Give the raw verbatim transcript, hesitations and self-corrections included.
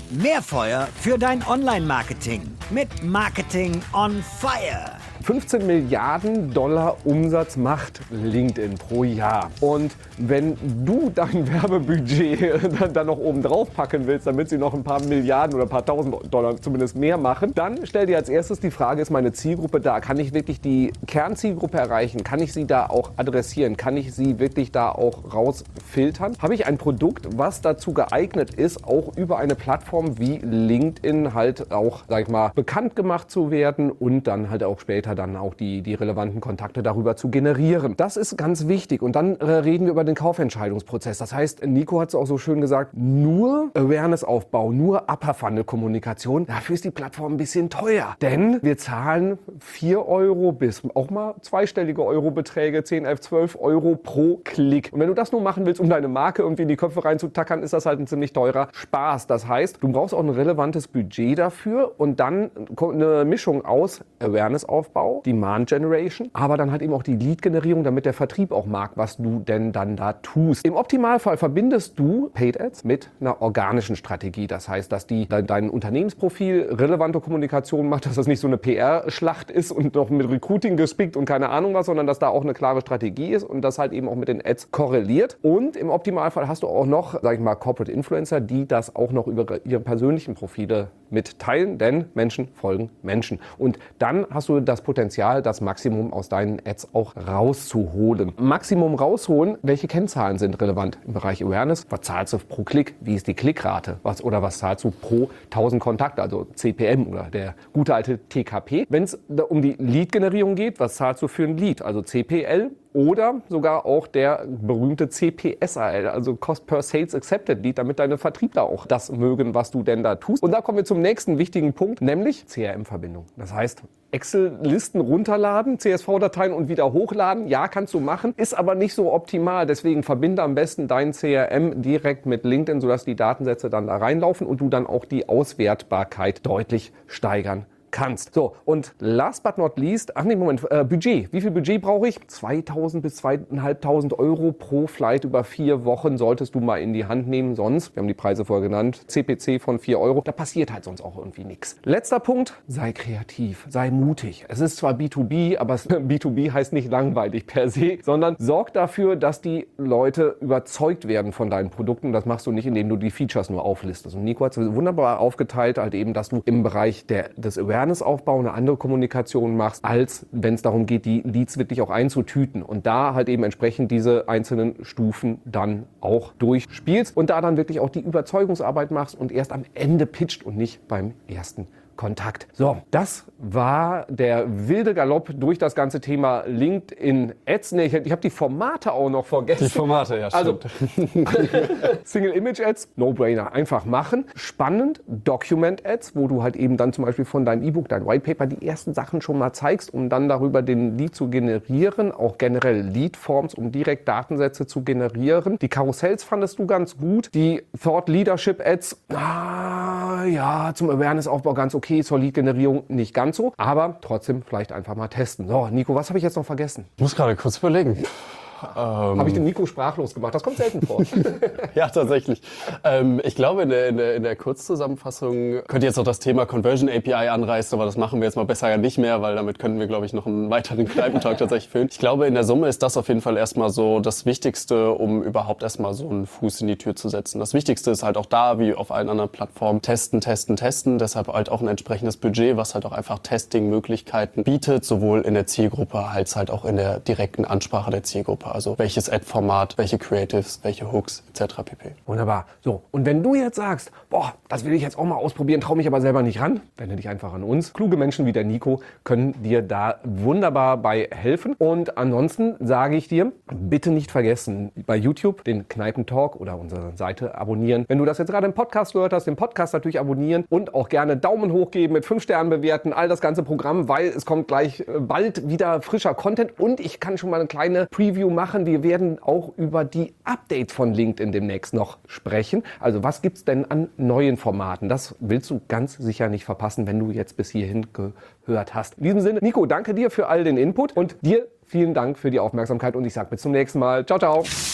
Mehr Feuer für dein Online-Marketing mit Marketing on Fire. fünfzehn Milliarden Dollar Umsatz macht LinkedIn pro Jahr. Und wenn du dein Werbebudget dann, dann noch oben drauf packen willst, damit sie noch ein paar Milliarden oder ein paar tausend Dollar zumindest mehr machen, dann stell dir als erstes die Frage, ist meine Zielgruppe da? Kann ich wirklich die Kernzielgruppe erreichen? Kann ich sie da auch adressieren? Kann ich sie wirklich da auch rausfiltern? Habe ich ein Produkt, was dazu geeignet ist, auch über eine Plattform wie LinkedIn halt auch, sag ich mal, bekannt gemacht zu werden und dann halt auch später dann auch die, die relevanten Kontakte darüber zu generieren. Das ist ganz wichtig. Und dann äh, reden wir über den Kaufentscheidungsprozess. Das heißt, Nico hat es auch so schön gesagt, nur Awareness-Aufbau, nur Upper-Funnel-Kommunikation, dafür ist die Plattform ein bisschen teuer. Denn wir zahlen vier Euro bis auch mal zweistellige Eurobeträge, zehn, elf, zwölf Euro pro Klick. Und wenn du das nur machen willst, um deine Marke irgendwie in die Köpfe reinzutackern, ist das halt ein ziemlich teurer Spaß. Das heißt, du brauchst auch ein relevantes Budget dafür und dann eine Mischung aus Awareness-Aufbau, Demand Generation, aber dann halt eben auch die Lead-Generierung, damit der Vertrieb auch mag, was du denn dann da tust. Im Optimalfall verbindest du Paid Ads mit einer organischen Strategie. Das heißt, dass die dein, dein Unternehmensprofil relevante Kommunikation macht, dass das nicht so eine P R-Schlacht ist und noch mit Recruiting gespickt und keine Ahnung was, sondern dass da auch eine klare Strategie ist und das halt eben auch mit den Ads korreliert. Und im Optimalfall hast du auch noch, sag ich mal, Corporate Influencer, die das auch noch über ihre persönlichen Profile mitteilen, denn Menschen folgen Menschen. Und dann hast du das Potenzial, das Maximum aus deinen Ads auch rauszuholen. Maximum rausholen, welche Kennzahlen sind relevant im Bereich Awareness? Was zahlst du pro Klick? Wie ist die Klickrate? Was, oder was zahlst du pro tausend Kontakte, also C P M oder der gute alte T K P? Wenn es um die Lead-Generierung geht, was zahlst du für ein Lead? Also C P L? Oder sogar auch der berühmte C P S A L, also Cost per Sales Accepted Lead, damit deine Vertriebler auch das mögen, was du denn da tust. Und da kommen wir zum nächsten wichtigen Punkt, nämlich C R M-Verbindung. Das heißt, Excel-Listen runterladen, C S V-Dateien und wieder hochladen. Ja, kannst du machen, ist aber nicht so optimal. Deswegen verbinde am besten dein C R M direkt mit LinkedIn, sodass die Datensätze dann da reinlaufen und du dann auch die Auswertbarkeit deutlich steigern kannst. So, und last but not least, ach nee, Moment, äh, Budget. Wie viel Budget brauche ich? zweitausend bis zweitausendfünfhundert Euro pro Flight über vier Wochen solltest du mal in die Hand nehmen. Sonst, wir haben die Preise vorher genannt, C P C von vier Euro, da passiert halt sonst auch irgendwie nichts. Letzter Punkt, sei kreativ, sei mutig. Es ist zwar B zwei B, aber B zwei B heißt nicht langweilig per se, sondern sorg dafür, dass die Leute überzeugt werden von deinen Produkten. Das machst du nicht, indem du die Features nur auflistest. Und Nico hat es wunderbar aufgeteilt, halt eben, dass du im Bereich der, des Awareness Aufbau eine andere Kommunikation machst, als wenn es darum geht, die Leads wirklich auch einzutüten und da halt eben entsprechend diese einzelnen Stufen dann auch durchspielst und da dann wirklich auch die Überzeugungsarbeit machst und erst am Ende pitcht und nicht beim ersten Kontakt. So, das war der wilde Galopp durch das ganze Thema LinkedIn Ads. Nee, ich, ich habe die Formate auch noch vergessen. Die Formate, ja, stimmt. Also, Single Image Ads, No-Brainer, einfach machen. Spannend, Document Ads, wo du halt eben dann zum Beispiel von deinem E-Book, dein White Paper die ersten Sachen schon mal zeigst, um dann darüber den Lead zu generieren. Auch generell Lead Forms, um direkt Datensätze zu generieren. Die Karussells fandest du ganz gut. Die Thought Leadership Ads, ah, ja, zum Awareness-Aufbau ganz okay. Okay, zur Lead-Generierung nicht ganz so, aber trotzdem vielleicht einfach mal testen. So, Nico, was habe ich jetzt noch vergessen? Ich muss gerade kurz überlegen. Ähm, Habe ich den Nico sprachlos gemacht? Das kommt selten vor. Ja, tatsächlich. Ähm, ich glaube, in der, in, der, in der Kurzzusammenfassung könnt ihr jetzt noch das Thema Conversion A P I anreißen, aber das machen wir jetzt mal besser ja nicht mehr, weil damit könnten wir, glaube ich, noch einen weiteren Kneipentalk tatsächlich führen. Ich glaube, in der Summe ist das auf jeden Fall erstmal so das Wichtigste, um überhaupt erstmal so einen Fuß in die Tür zu setzen. Das Wichtigste ist halt auch da, wie auf allen anderen Plattformen, testen, testen, testen. Deshalb halt auch ein entsprechendes Budget, was halt auch einfach Testing-Möglichkeiten bietet, sowohl in der Zielgruppe als halt auch in der direkten Ansprache der Zielgruppe. Also welches Ad-Format, welche Creatives, welche Hooks et cetera pp. Wunderbar. So, und wenn du jetzt sagst, boah, das will ich jetzt auch mal ausprobieren, traue mich aber selber nicht ran, wende dich einfach an uns. Kluge Menschen wie der Nico können dir da wunderbar bei helfen. Und ansonsten sage ich dir, bitte nicht vergessen, bei YouTube den Kneipentalk oder unsere Seite abonnieren. Wenn du das jetzt gerade im Podcast gehört hast, den Podcast natürlich abonnieren und auch gerne Daumen hoch geben, mit fünf Sternen bewerten, all das ganze Programm, weil es kommt gleich bald wieder frischer Content und ich kann schon mal eine kleine Preview machen. Wir werden auch über die Updates von LinkedIn demnächst noch sprechen. Also was gibt's denn an neuen Formaten? Das willst du ganz sicher nicht verpassen, wenn du jetzt bis hierhin gehört hast. In diesem Sinne, Nico, danke dir für all den Input und dir vielen Dank für die Aufmerksamkeit und ich sage bis zum nächsten Mal. Ciao, ciao.